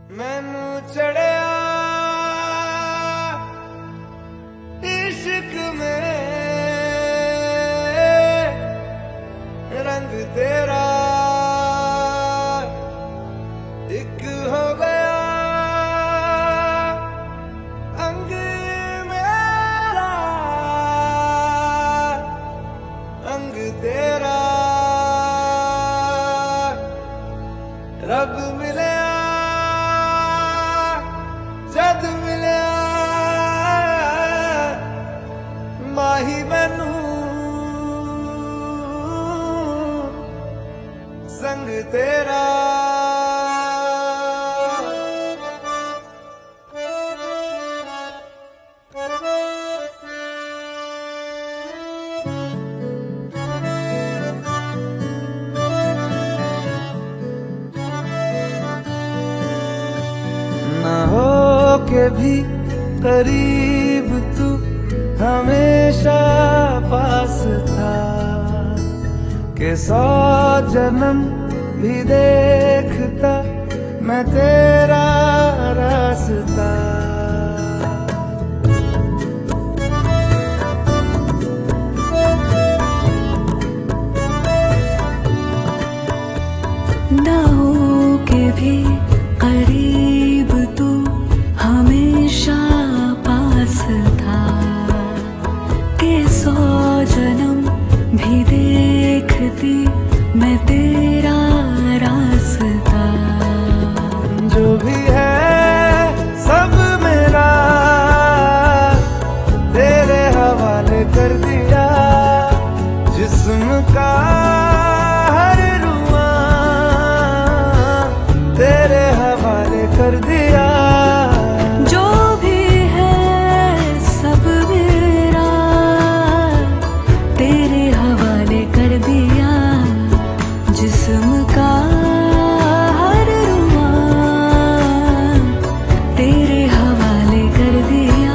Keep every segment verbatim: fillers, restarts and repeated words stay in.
मैनू चढ़िया इश्क में रंग तेरा एक हो गया अंग मेरा अंग तेरा रब मिले जद मिले माही मैनू संग तेरा ना हो के भी करीब तू हमेशा पास था के सौ जन्म भी देखता मैं तेरा रास्ता। ना हो के भी करीब तू हमेशा पास था के सौ जन्म भी देखती मैं तेरा रास्ता। जो भी है सब मेरा तेरे हवाले कर दिया जिस्म का हर रुआ तेरे हवाले कर दिया। जो भी है सब मेरा तेरे हवाले कर दिया जिस्म का हर रुआ तेरे हवाले कर दिया।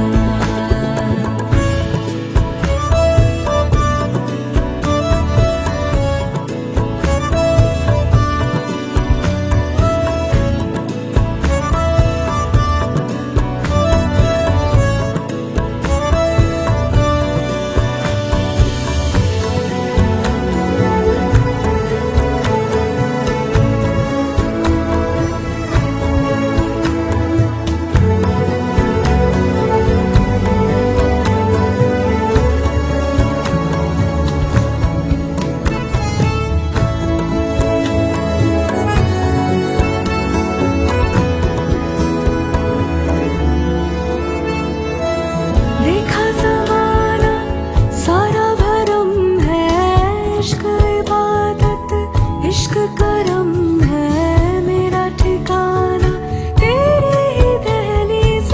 देखा ज़माना सारा भरम है इश्क इबादत इश्क करम है मेरा ठिकाना तेरी ही दहलीज़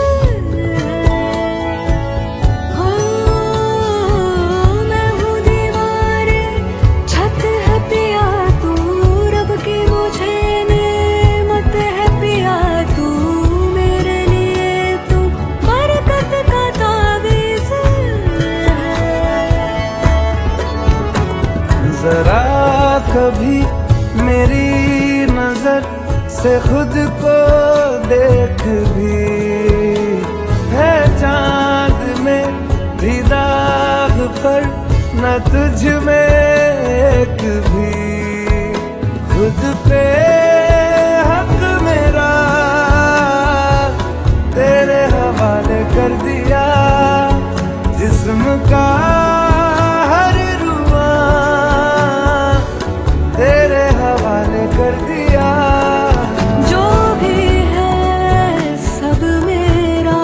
है। मैं हूँ दीवारें छत है पिया तू रब की मुझे नेमत है पिया तू मेरे लिए तू बरकत का तावीज़ जरा कभी मेरी नजर से खुद को देख भी है चांद में भी दाग पर न तुझ में एक भी खुद पे हक मेरा तेरे हवाले कर दिया जिस्म का हर रुआ तेरे हवाले कर दिया। जो भी है सब मेरा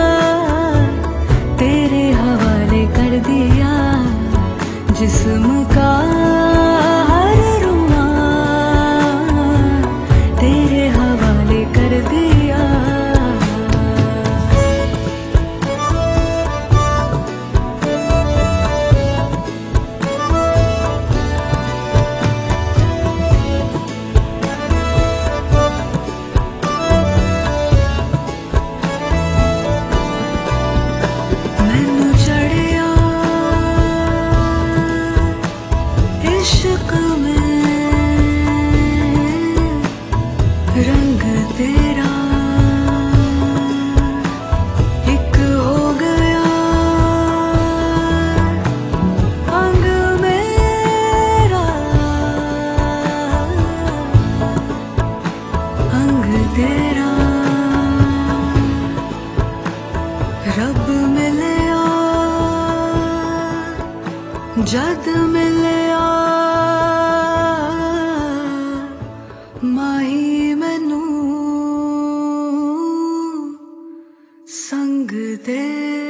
तेरे हवाले कर दिया जिस्म का हर रुआ तेरे हवाले कर दिया। जद मिलिया माही मैनू संग दे।